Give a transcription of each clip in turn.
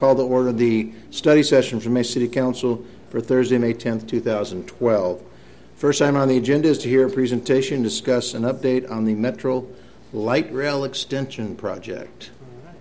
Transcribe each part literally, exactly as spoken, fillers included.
Call to order the study session from Mesa City Council for Thursday, May tenth, two thousand twelve. First item on the agenda is to hear a presentation and discuss an update on the Metro Light Rail Extension Project.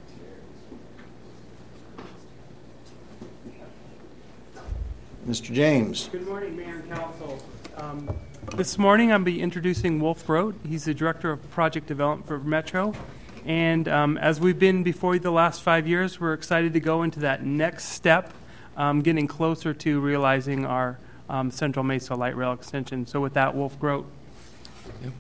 Mister James. Good morning, Mayor and Council. Um, this morning I'll be introducing Wolf Grote. He's the Director of Project Development for Metro. And um, as we've been before the last five years, we're excited to go into that next step, um, getting closer to realizing our um, Central Mesa Light Rail Extension. So with that, Wolf Grote. Yep.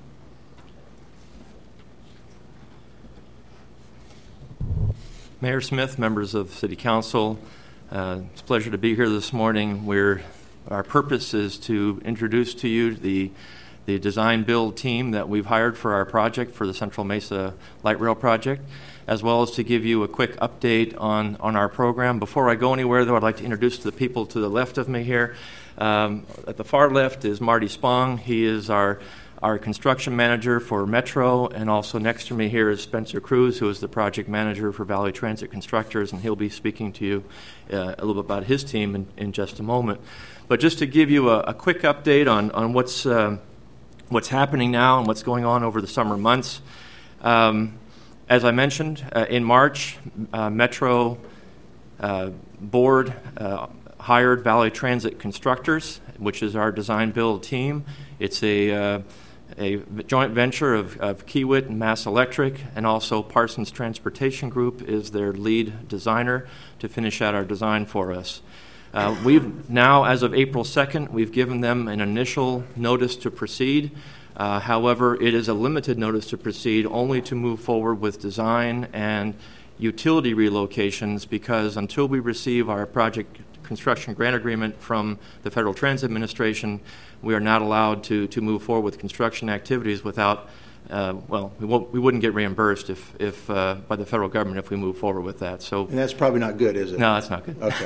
Mayor Smith, members of City Council, uh, it's a pleasure to be here this morning. We're, our purpose is to introduce to you the the design build team that we've hired for our project, for the Central Mesa Light Rail project, as well as to give you a quick update on, on our program. Before I go anywhere, though, I'd like to introduce the people to the left of me here. Um, at the far left is Marty Spong. He is our our construction manager for Metro, and also next to me here is Spencer Cruz, who is the project manager for Valley Transit Constructors, and he'll be speaking to you uh, a little bit about his team in, in just a moment. But just to give you a, a quick update on, on what's uh, what's happening now and what's going on over the summer months. Um, as I mentioned, uh, in March, uh, Metro uh, Board uh, hired Valley Transit Constructors, which is our design build team. It's a, uh, a joint venture of, of Kiewit and Mass Electric, and also Parsons Transportation Group is their lead designer to finish out our design for us. Uh, we've now, as of April second, we've given them an initial notice to proceed. Uh, however, it is a limited notice to proceed, only to move forward with design and utility relocations, because until we receive our project construction grant agreement from the Federal Transit Administration, we are not allowed to, to move forward with construction activities without Uh, well, we, won't, we wouldn't get reimbursed if, if uh, by the federal government if we move forward with that. So, and that's probably not good, is it? No, that's not good. Okay.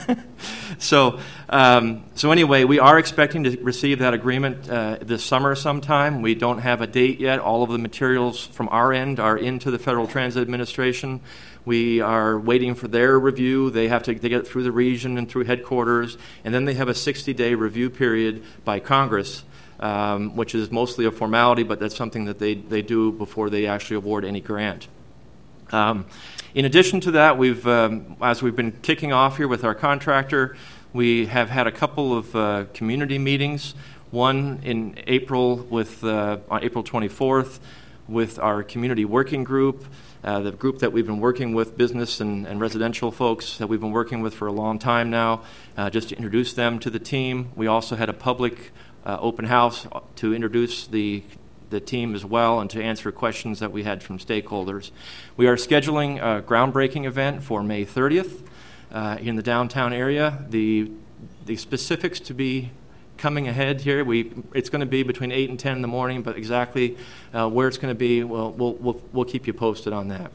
so, um, so anyway, we are expecting to receive that agreement uh, this summer sometime. We don't have a date yet. All of the materials from our end are into the Federal Transit Administration. We are waiting for their review. They have to they get it through the region and through headquarters, and then they have a sixty-day review period by Congress. Um, which is mostly a formality, but that's something that they, they do before they actually award any grant. Um, in addition to that, we've um, as we've been kicking off here with our contractor, we have had a couple of uh, community meetings. One in April with uh, on April twenty-fourth with our community working group, uh, the group that we've been working with, business and, and residential folks that we've been working with for a long time now, uh, just to introduce them to the team. We also had a public Uh, open house to introduce the the team as well and to answer questions that we had from stakeholders. We are scheduling a groundbreaking event for May thirtieth uh, in the downtown area. The the specifics to be coming ahead here, we it's going to be between eight and ten in the morning, but exactly uh, where it's going to be, well, we'll we'll we'll keep you posted on that.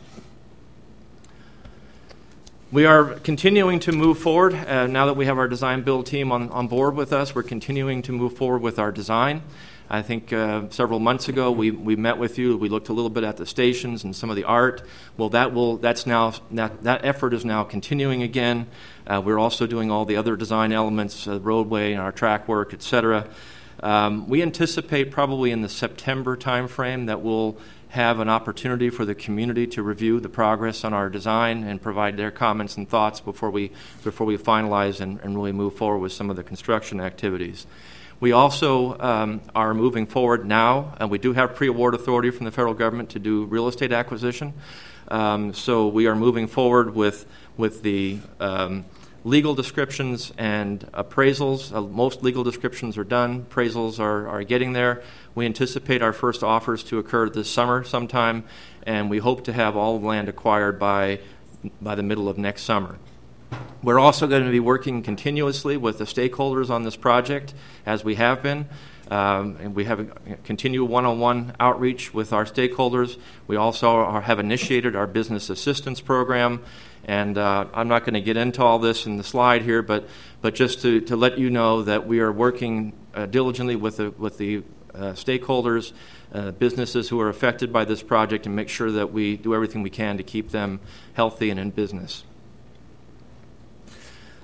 We are continuing to move forward. Uh, now that we have our design build team on, on board with us, we're continuing to move forward with our design. I think uh, several months ago we, we met with you. We looked a little bit at the stations and some of the art. Well, that will that's now that, that effort is now continuing again. Uh, we're also doing all the other design elements, uh, roadway and our track work, et cetera. Um, we anticipate probably in the September timeframe that we'll have an opportunity for the community to review the progress on our design and provide their comments and thoughts before we before we finalize and, and really move forward with some of the construction activities. We also um, are moving forward now, and we do have pre-award authority from the federal government to do real estate acquisition. Um, so we are moving forward with with the um, legal descriptions and appraisals. Uh, most legal descriptions are done. Appraisals are, are getting there. We anticipate our first offers to occur this summer sometime, and we hope to have all the land acquired by by the middle of next summer. We're also going to be working continuously with the stakeholders on this project, as we have been. Um, and we have a continued one-on-one outreach with our stakeholders. We also are, have initiated our business assistance program. And uh, I'm not going to get into all this in the slide here, but but just to, to let you know that we are working uh, diligently with the with the uh, stakeholders, uh, businesses who are affected by this project, and make sure that we do everything we can to keep them healthy and in business.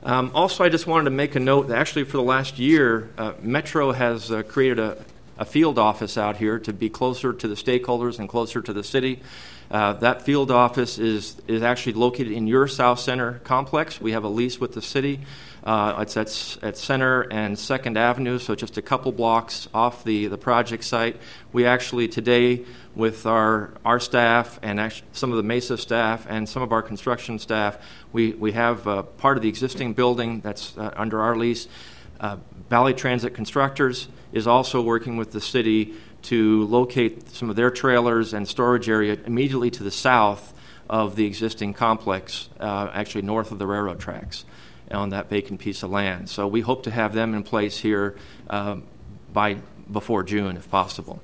Um, also, I just wanted to make a note that actually for the last year, uh, Metro has uh, created a, a field office out here to be closer to the stakeholders and closer to the city. Uh, that field office is, is actually located in your South Center complex. We have a lease with the city. Uh, it's at, at Center and Second Avenue, so just a couple blocks off the, the project site. We actually today, with our, our staff and actually some of the Mesa staff and some of our construction staff, we, we have uh, part of the existing building that's uh, under our lease. Uh, Valley Transit Constructors is also working with the city to locate some of their trailers and storage area immediately to the south of the existing complex, uh, actually north of the railroad tracks, on that vacant piece of land. So we hope to have them in place here um, by before June, if possible.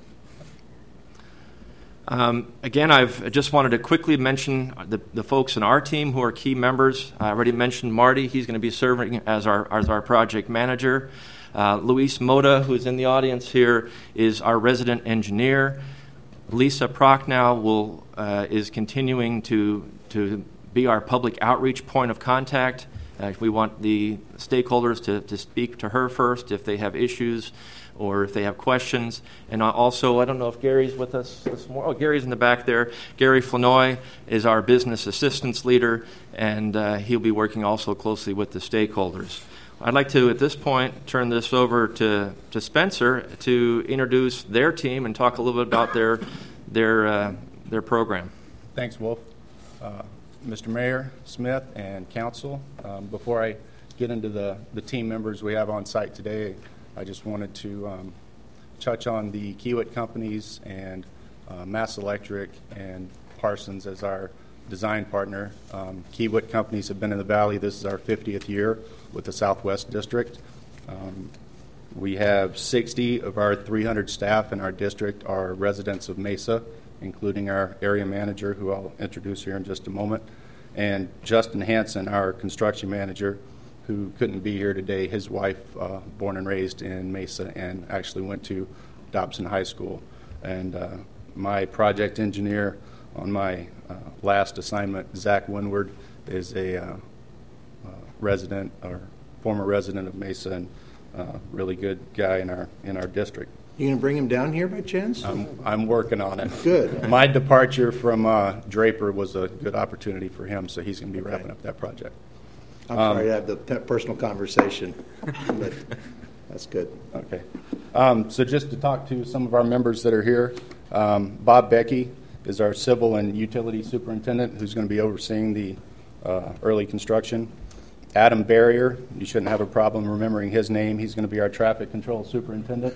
Um, again, I've I just wanted to quickly mention the, the folks in our team who are key members. I already mentioned Marty. He's going to be serving as our, as our project manager. Uh, Luis Mota, who's in the audience here, is our resident engineer. Lisa Prochnow will uh, is continuing to to be our public outreach point of contact. Uh, we want the stakeholders to, to speak to her first if they have issues or if they have questions. And also, I don't know if Gary's with us this morning. Oh, Gary's in the back there. Gary Flanoy is our business assistance leader, and uh, he'll be working also closely with the stakeholders. I'd like to, at this point, turn this over to, to Spencer to introduce their team and talk a little bit about their, their, uh, their program. Thanks, Wolf. Uh, Mister Mayor, Smith, and Council, um, before I get into the, the team members we have on site today, I just wanted to um, touch on the Kiewit companies and uh, Mass Electric and Parsons as our design partner. Um, Kiewit companies have been in the Valley. This is our fiftieth year with the Southwest District. Um, we have sixty of our three hundred staff in our district are residents of Mesa, including our area manager, who I'll introduce here in just a moment, and Justin Hansen, our construction manager, who couldn't be here today. His wife, uh, born and raised in Mesa, and actually went to Dobson High School. And uh, my project engineer on my uh, last assignment, Zach Winward, is a uh, uh, resident or former resident of Mesa, and uh, really good guy in our in our district. You going to bring him down here by chance? I'm, I'm working on it. Good. My departure from uh, Draper was a good opportunity for him, so he's going to be wrapping up that project. I'm um, sorry to have the pe- personal conversation, but that's good. Okay. Um, so just to talk to some of our members that are here, um, Bob Becky is our civil and utility superintendent, who's going to be overseeing the uh, early construction. Adam Barrier, you shouldn't have a problem remembering his name. He's going to be our traffic control superintendent.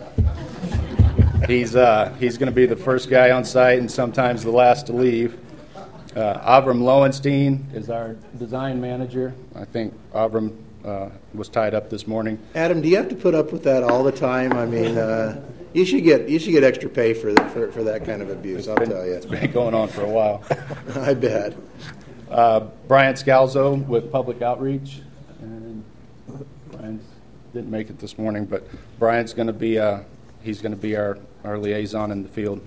He's uh, he's going to be the first guy on site and sometimes the last to leave. Uh, Avram Lowenstein is our design manager. I think Avram uh, was tied up this morning. Adam, do you have to put up with that all the time? I mean, uh, you should get you should get extra pay for that for, for that kind of abuse. It's I'll been, tell you, it's been going on for a while. I bet. Uh, Brian Scalzo with Public Outreach, and Brian didn't make it this morning, but Brian's going to be uh, he's going to be our, our liaison in the field.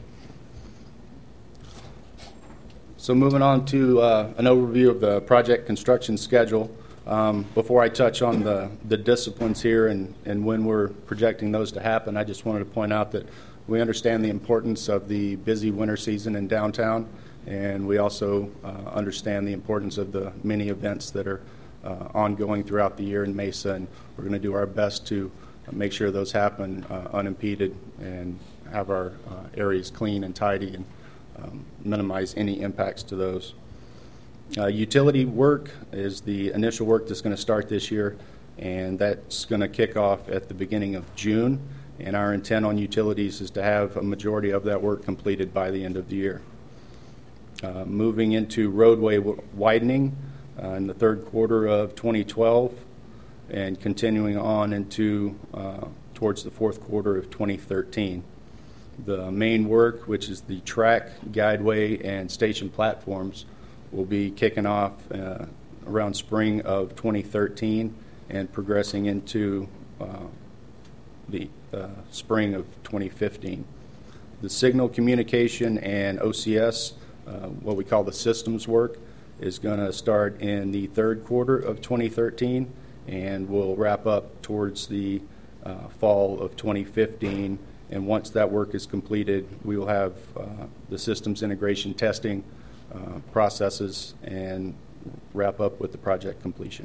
So moving on to uh, an overview of the project construction schedule. Um, before I touch on the, the disciplines here and, and when we're projecting those to happen, I just wanted to point out that we understand the importance of the busy winter season in downtown, and we also uh, understand the importance of the many events that are uh, ongoing throughout the year in Mesa, and we're going to do our best to make sure those happen uh, unimpeded and have our uh, areas clean and tidy and um, minimize any impacts to those. Uh, utility work is the initial work that's going to start this year, and that's going to kick off at the beginning of June, and our intent on utilities is to have a majority of that work completed by the end of the year. Uh, moving into roadway w- widening uh, in the third quarter of twenty twelve and continuing on into uh, towards the fourth quarter of twenty thirteen. The main work, which is the track, guideway, and station platforms, will be kicking off uh, around spring of twenty thirteen and progressing into uh, the uh, spring of twenty fifteen. The signal communication and O C S, uh, what we call the systems work, is going to start in the third quarter of twenty thirteen and we'll wrap up towards the uh, fall of twenty fifteen. And once that work is completed, we will have uh, the systems integration testing uh, processes and wrap up with the project completion.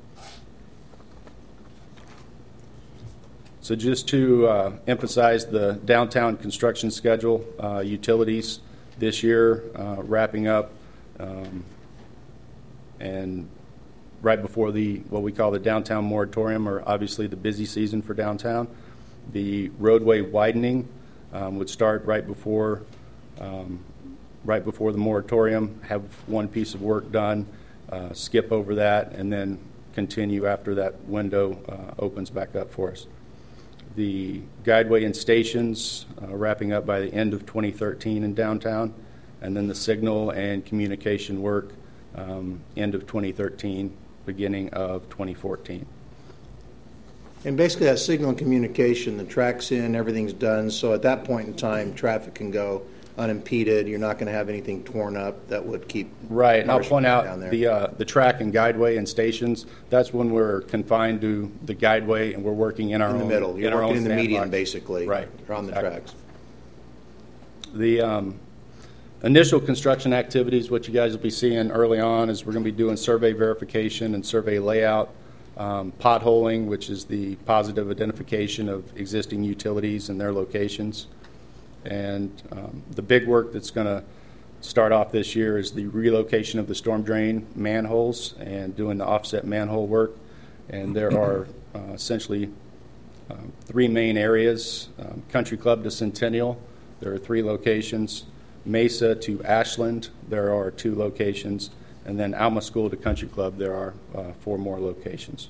So just to uh, emphasize the downtown construction schedule, uh, utilities this year uh, wrapping up um, and right before the what we call the downtown moratorium, or obviously the busy season for downtown. The roadway widening um, would start right before um, right before the moratorium, have one piece of work done, uh, skip over that, and then continue after that window uh, opens back up for us. The guideway and stations uh, wrapping up by the end of twenty thirteen in downtown, and then the signal and communication work um, end of twenty thirteen, beginning of twenty fourteen. And basically that signal and communication, the track's in, everything's done, so at that point in time, traffic can go unimpeded. You're not going to have anything torn up that would keep... Right, and I'll point down out there. the uh, the track and guideway and stations, that's when we're confined to the guideway and we're working in our in own... the middle. You're in our working own in the median, sandbox. basically, Right. or on the Exactly. tracks. The um, initial construction activities, what you guys will be seeing early on, is we're going to be doing survey verification and survey layout, um, potholing, which is the positive identification of existing utilities and their locations. And um, the big work that's going to start off this year is the relocation of the storm drain manholes and doing the offset manhole work. And there are uh, essentially uh, three main areas: um, Country Club to Centennial, there are three locations; Mesa to Ashland, there are two locations; and then Alma School to Country Club, there are uh, four more locations.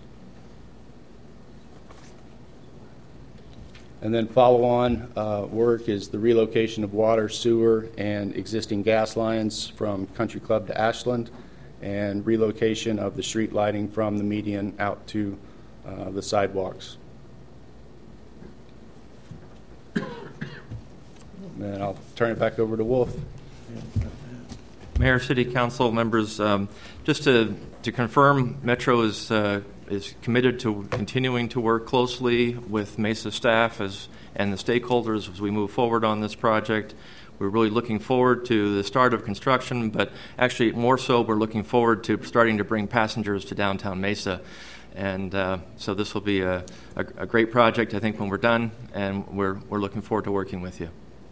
And then follow-on uh, work is the relocation of water, sewer, and existing gas lines from Country Club to Ashland, and relocation of the street lighting from the median out to uh, the sidewalks. And I'll turn it back over to Wolf. Mayor, City Council members, um, just to, to confirm, Metro is uh, is committed to continuing to work closely with Mesa staff as and the stakeholders as we move forward on this project. We're really looking forward to the start of construction, but actually more so we're looking forward to starting to bring passengers to downtown Mesa. And uh, so this will be a, a, a great project, I think, when we're done, and we're, we're looking forward to working with you.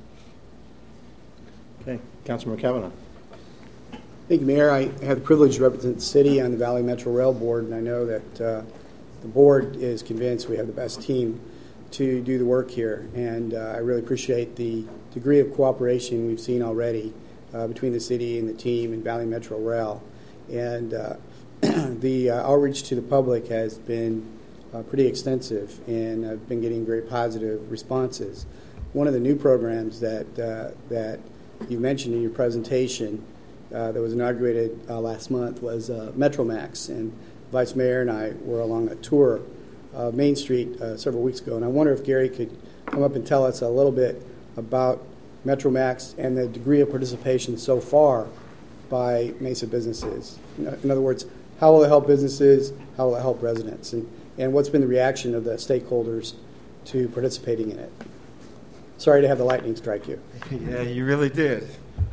Okay, Councilmember Kavanaugh. Thank you, Mayor. I have the privilege to represent the city on the Valley Metro Rail Board, and I know that uh, the board is convinced we have the best team to do the work here. And uh, I really appreciate the degree of cooperation we've seen already uh, between the city and the team and Valley Metro Rail. And uh, the uh, outreach to the public has been uh, pretty extensive, and I've been getting very positive responses. One of the new programs that uh, that you mentioned in your presentation Uh, that was inaugurated uh, last month was uh, MetroMax, and Vice Mayor and I were along a tour of Main Street uh, several weeks ago, and I wonder if Gary could come up and tell us a little bit about MetroMax and the degree of participation so far by Mesa businesses. In other words, how will it help businesses, how will it help residents, and, and what's been the reaction of the stakeholders to participating in it? Sorry to have the lightning strike you. Yeah, you really did.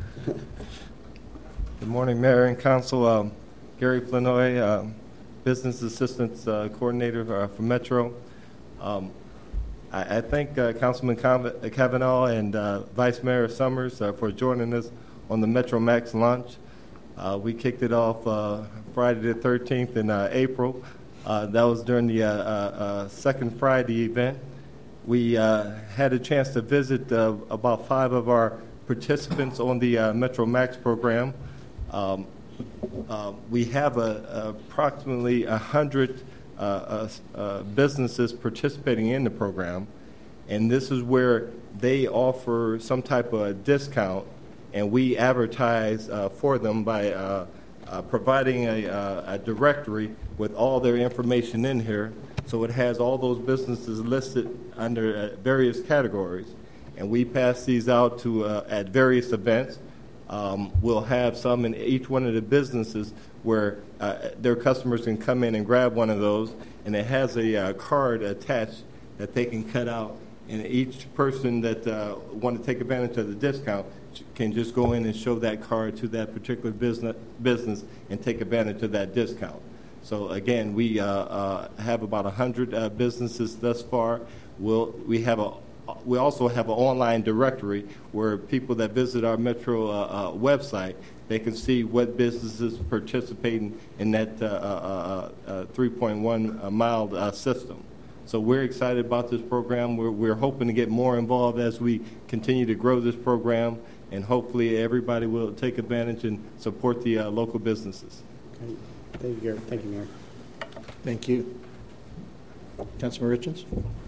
Good morning, Mayor and Council. Um, Gary Flanoy, um, Business Assistance uh, Coordinator uh, for Metro. Um, I, I thank uh, Councilman Cav- Kavanaugh and uh, Vice Mayor Summers uh, for joining us on the MetroMax launch. Uh, we kicked it off uh, Friday the thirteenth in uh, April. Uh, that was during the uh, uh, uh, second Friday event. We uh, had a chance to visit uh, about five of our participants on the uh, MetroMax program. Um, uh, we have a, a approximately one hundred uh, uh, uh, businesses participating in the program, and this is where they offer some type of a discount, and we advertise uh, for them by uh, uh, providing a, uh, a directory with all their information in here. So it has all those businesses listed under uh, various categories, and we pass these out to uh, at various events. um, we'll have some in each one of the businesses where uh, their customers can come in and grab one of those, and it has a uh, card attached that they can cut out, and each person that uh, want to take advantage of the discount can just go in and show that card to that particular business business and take advantage of that discount. So again, we uh, uh, have about one hundred uh, businesses thus far. We'll, we have a we also have an online directory where people that visit our Metro uh, uh, website, they can see what businesses participating in that uh, uh, uh, three point one mile uh, system. So we're excited about this program. We're, we're hoping to get more involved as we continue to grow this program, and hopefully everybody will take advantage and support the uh, local businesses. Okay. Thank you, Gary. Thank you, Mayor. Thank you. Councilman Richards?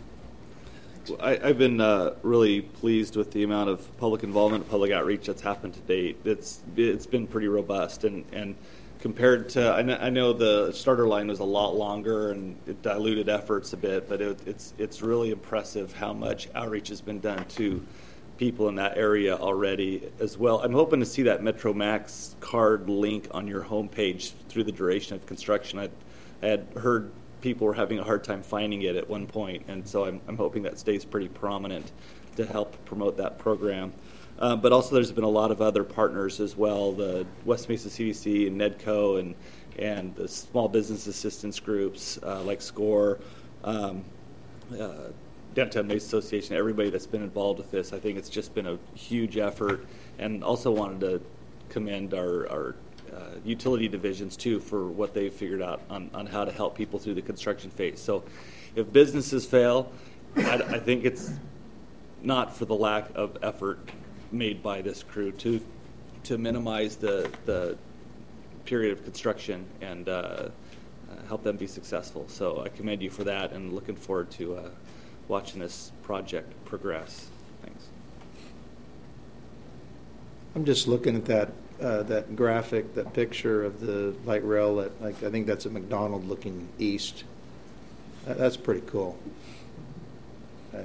Well, I, I've been uh, really pleased with the amount of public involvement, public outreach that's happened to date. It's it's been pretty robust, and, and compared to, I know, I know the starter line was a lot longer and it diluted efforts a bit, but it, it's it's really impressive how much outreach has been done to people in that area already as well. I'm hoping to see that Metro Max card link on your homepage through the duration of construction. I, I had heard people were having a hard time finding it at one point, and so I'm, I'm hoping that stays pretty prominent to help promote that program. Uh, but also there's been a lot of other partners as well, the West Mesa C D C and NEDCO and, and the small business assistance groups uh, like SCORE, um, uh, Downtown Mesa Association, everybody that's been involved with this. I think it's just been a huge effort, and also wanted to commend our, our uh, utility divisions too for what they've figured out on, on how to help people through the construction phase. So if businesses fail, I, I think it's not for the lack of effort made by this crew to to minimize the, the period of construction and uh, uh, help them be successful. So I commend you for that, and looking forward to uh, watching this project progress. Thanks. I'm just looking at that uh, that graphic, that picture of the light rail. At, like, I think that's a McDonald looking east. Uh, that's pretty cool. That's,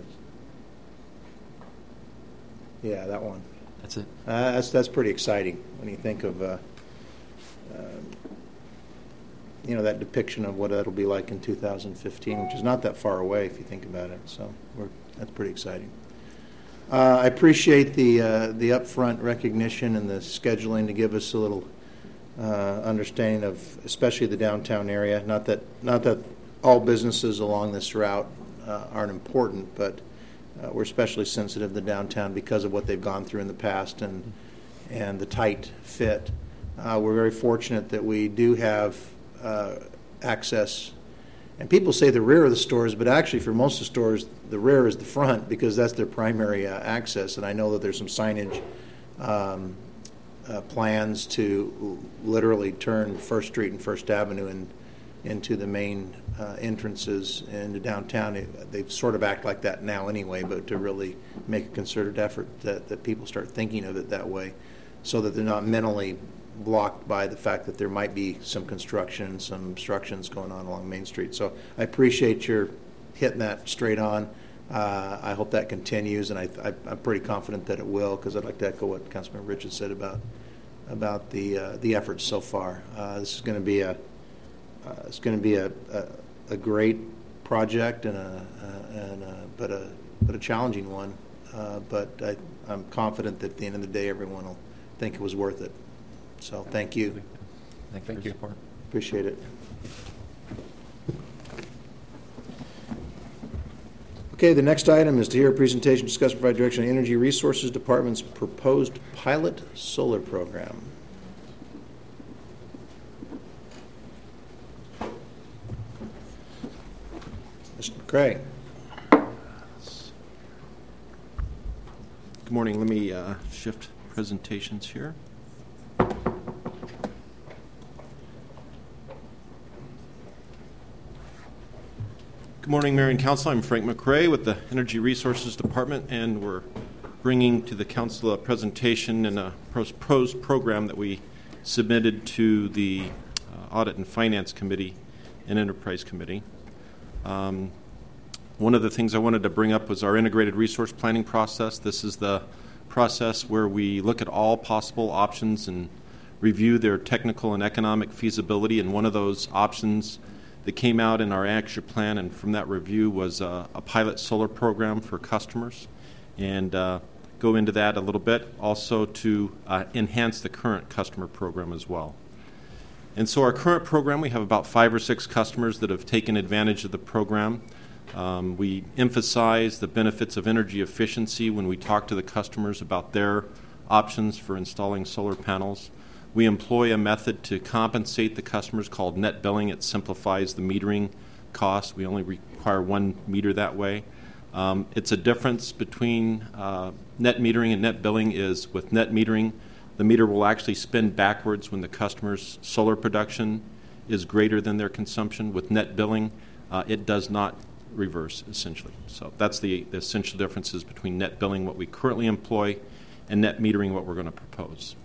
yeah, that one. That's it. Uh, that's that's pretty exciting when you think of uh, uh, you know, that depiction of what that'll be like in two thousand fifteen, which is not that far away if you think about it. So we're, that's pretty exciting. Uh, I appreciate the uh, the upfront recognition and the scheduling to give us a little uh, understanding of, especially the downtown area. Not that not that all businesses along this route uh, aren't important, but uh, we're especially sensitive to downtown because of what they've gone through in the past and and the tight fit. Uh, we're very fortunate that we do have uh, access. And people say the rear of the stores, but actually for most of the stores, the rear is the front because that's their primary uh, access. And I know that there's some signage um, uh, plans to literally turn First Street and First Avenue in, into the main uh, entrances into downtown. They sort of act like that now anyway, but to really make a concerted effort that, that people start thinking of it that way so that they're not mentally blocked by the fact that there might be some construction, some obstructions going on along Main Street. So I appreciate your hitting that straight on. Uh, I hope that continues, and I, I, I'm pretty confident that it will, because I'd like to echo what Councilman Richards said about about the uh, the efforts so far. Uh, this is going to be a uh, it's going to be a, a a great project and a, a and a, but a but a challenging one. Uh, but I, I'm confident that at the end of the day, everyone will think it was worth it. So thank you. Thank you for your support. Appreciate it. Okay, the next item is to hear a presentation, discuss, provide direction on Energy Resources Department's proposed pilot solar program. Mister McCray. Good morning. Let me uh, shift presentations here. Good morning, Mayor and Council. I'm Frank McCray with the Energy Resources Department, and we're bringing to the Council a presentation and a proposed program that we submitted to the uh, Audit and Finance Committee and Enterprise Committee. Um, one of the things I wanted to bring up was our integrated resource planning process. This is the process where we look at all possible options and review their technical and economic feasibility. And one of those options that came out in our action plan and from that review was a, a pilot solar program for customers. And uh, go into that a little bit, also to uh, enhance the current customer program as well. And so our current program, we have about five or six customers that have taken advantage of the program. Um, we emphasize the benefits of energy efficiency when we talk to the customers about their options for installing solar panels. We employ a method to compensate the customers called net billing. It simplifies the metering cost. We only require one meter that way. Um, it's a difference between uh, net metering and net billing is with net metering, the meter will actually spin backwards when the customer's solar production is greater than their consumption. With net billing, uh, it does not reverse, essentially. So that's the, the essential differences between net billing, what we currently employ, and net metering, what we're going to propose.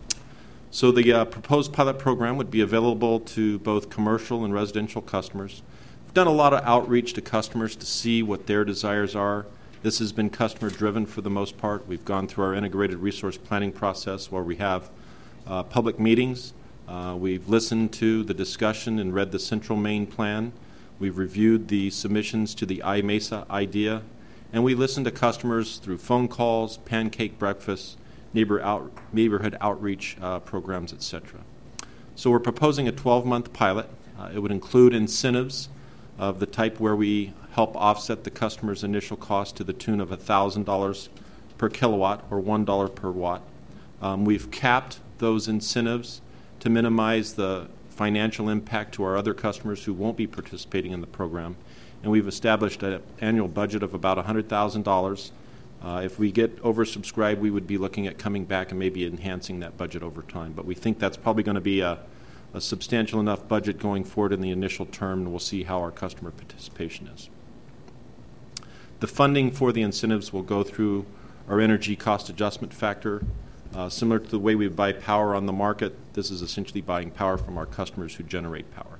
So the uh, proposed pilot program would be available to both commercial and residential customers. We've done a lot of outreach to customers to see what their desires are. This has been customer-driven for the most part. We've gone through our integrated resource planning process where we have uh, public meetings. Uh, we've listened to the discussion and read the Central Maine Plan. We've reviewed the submissions to the iMesa IDEA. And we listened to customers through phone calls, pancake breakfasts, neighbor out, neighborhood outreach uh, programs, et cetera. So we're proposing a twelve-month pilot. Uh, it would include incentives of the type where we help offset the customer's initial cost to the tune of one thousand dollars per kilowatt or one dollar per watt. Um, we've capped those incentives to minimize the financial impact to our other customers who won't be participating in the program. And we've established an annual budget of about one hundred thousand dollars. Uh, if we get oversubscribed, we would be looking at coming back and maybe enhancing that budget over time. But we think that's probably going to be a, a substantial enough budget going forward in the initial term, and we'll see how our customer participation is. The funding for the incentives will go through our energy cost adjustment factor. Uh, similar to the way we buy power on the market, this is essentially buying power from our customers who generate power.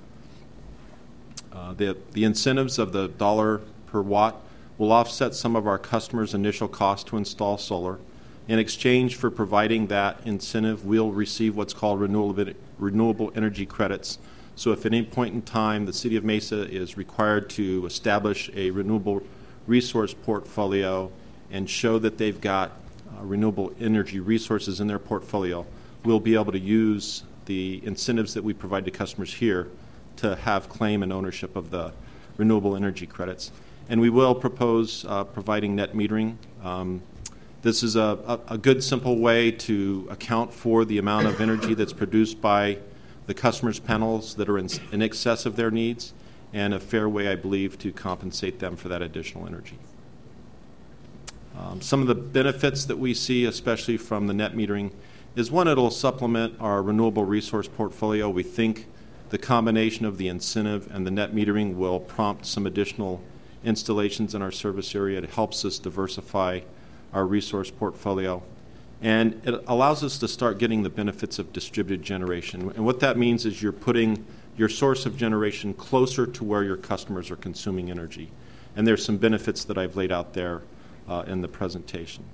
Uh, the, the incentives of the dollar per watt will offset some of our customers' initial cost to install solar. In exchange for providing that incentive, we'll receive what's called renewable, renewable energy credits. So if at any point in time the City of Mesa is required to establish a renewable resource portfolio and show that they've got uh, renewable energy resources in their portfolio, we'll be able to use the incentives that we provide to customers here to have claim and ownership of the renewable energy credits. And we will propose uh, providing net metering. Um, this is a, a, a good, simple way to account for the amount of energy that's produced by the customers' panels that are in, in excess of their needs, and a fair way, I believe, to compensate them for that additional energy. Um, some of the benefits that we see, especially from the net metering, is one, it'll supplement our renewable resource portfolio. We think the combination of the incentive and the net metering will prompt some additional installations in our service area. It helps us diversify our resource portfolio. And it allows us to start getting the benefits of distributed generation. And what that means is you're putting your source of generation closer to where your customers are consuming energy. And there's some benefits that I've laid out there uh, in the presentation.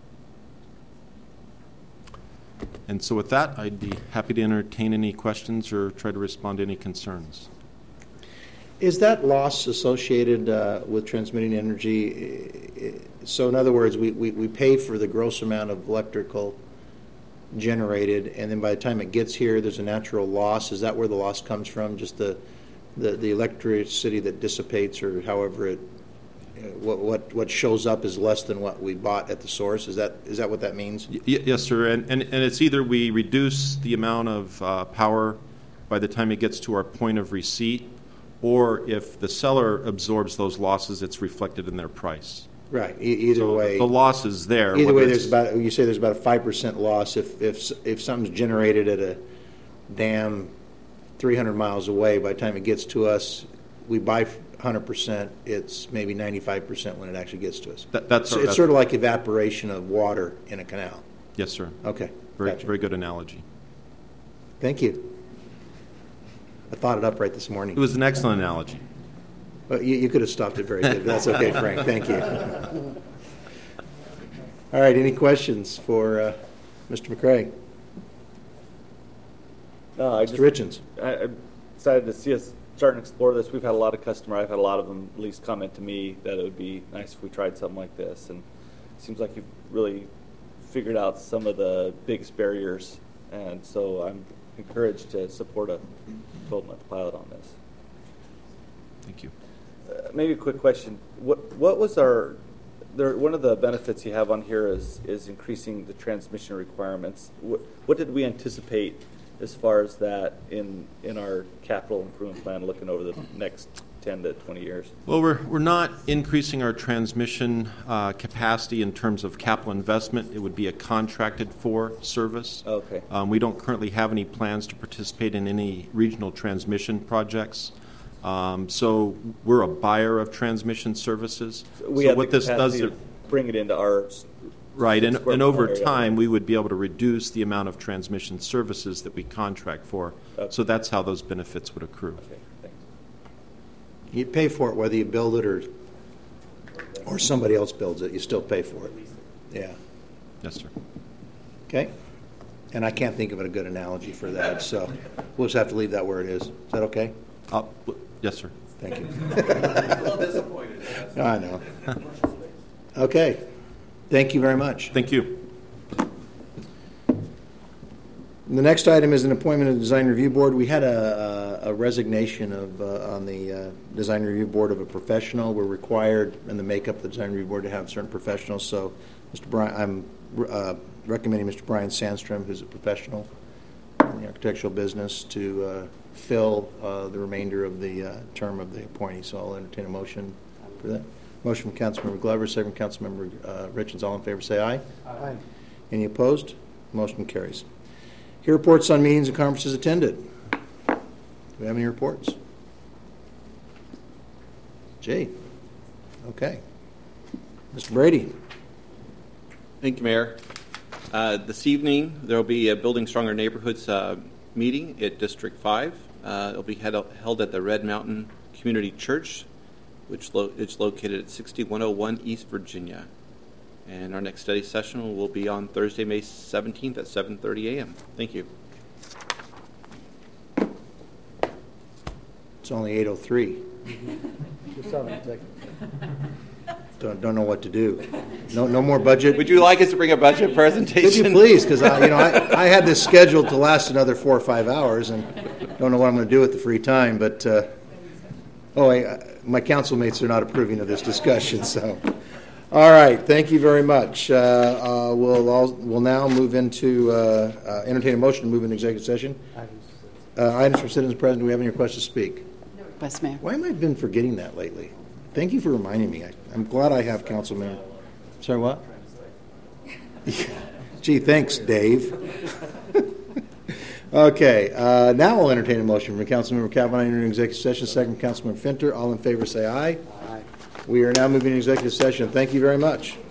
And so with that, I'd be happy to entertain any questions or try to respond to any concerns. Is that loss associated uh, with transmitting energy? So in other words, we, we, we pay for the gross amount of electrical generated, and then by the time it gets here, there's a natural loss. Is that where the loss comes from? Just the the, the electricity that dissipates, or however it what what what shows up is less than what we bought at the source. Is that is that what that means? Y- yes, sir. And, and and it's either we reduce the amount of uh, power by the time it gets to our point of receipt, or if the seller absorbs those losses, it's reflected in their price. Right. E- either so way, the loss is there. Either way, there's about you say there's about a five percent loss if if if something's generated at a dam three hundred miles away. By the time it gets to us, we buy one hundred percent. It's maybe ninety-five percent when it actually gets to us. That, that's so our, it's that's sort of like evaporation of water in a canal. Yes, sir. Okay. Very Gotcha. very good analogy. Thank you. I thought it up right this morning. It was an excellent analogy. Well, you, you could have stopped it very good. But that's okay, Frank. Thank you. All right, any questions for uh, Mister McCray? No, I Mister just, Richens? I, I'm excited to see us start and explore this. We've had a lot of customer. I've had a lot of them at least comment to me that it would be nice if we tried something like this. And it seems like you've really figured out some of the biggest barriers. And so I'm encouraged to support a twelve-month pilot on this. Thank you. Uh, maybe a quick question. What what was our there? One of the benefits you have on here is is increasing the transmission requirements. What, what did we anticipate as far as that in in our capital improvement plan, looking over the next ten to twenty years? Well, we're we're not increasing our transmission uh, capacity in terms of capital investment. It would be a contracted for service. Okay. Um, we don't currently have any plans to participate in any regional transmission projects. Um, so we're a buyer of transmission services. We so have what the this does, capacity to bring it into our right, and, square and over area. time we would be able to reduce the amount of transmission services that we contract for. Okay. So that's how those benefits would accrue. Okay, thanks. You pay for it whether you build it or or somebody else builds it. You still pay for it. Yeah. Yes, sir. Okay. And I can't think of a good analogy for that, so we'll just have to leave that where it is. Is that okay? Uh, yes, sir. Thank you. A little disappointed. I know. Okay. Thank you very much. Thank you. The next item is an appointment of the Design Review Board. We had a, a resignation of uh, on the uh, Design Review Board of a professional. We're required in the makeup of the Design Review Board to have certain professionals. So, Mister Brian, I'm uh, recommending Mister Brian Sandstrom, who's a professional in the architectural business, to uh, fill uh, the remainder of the uh, term of the appointee. So I'll entertain a motion for that. Motion from Councilmember Glover, second from Councilmember uh, Richens. All in favor, say aye. Aye. Any opposed? Motion carries. Here reports on meetings and conferences attended. Do we have any reports? Jay. Okay. Mister Brady. Thank you, Mayor. Uh, this evening, there will be a Building Stronger Neighborhoods uh, meeting at District five. Uh, it will be held, held at the Red Mountain Community Church, which lo- is located at sixty-one oh one East Virginia. And our next study session will be on Thursday, May seventeenth at seven thirty a.m. Thank you. It's only eight oh three. Don't, don't know what to do. No, no more budget. Would you like us to bring a budget presentation? Could you please? Because I, you know, I, I had this scheduled to last another four or five hours, and don't know what I'm going to do with the free time. But uh, oh, I, my council mates are not approving of this discussion. So, all right, thank you very much. Uh, uh, we'll all, we'll now move into uh, uh, entertain a motion to move into executive session. Uh, items from citizens present. Do we have any requests to speak? No request, Mayor. Why am I been forgetting that lately? Thank you for reminding me. I, I'm glad I have councilman. Sorry, what? Gee, thanks, Dave. Okay, uh, now I'll entertain a motion from Councilmember Kavanaugh entering executive session. Second, Councilmember Finter. All in favor, say aye. Aye. We are now moving to executive session. Thank you very much.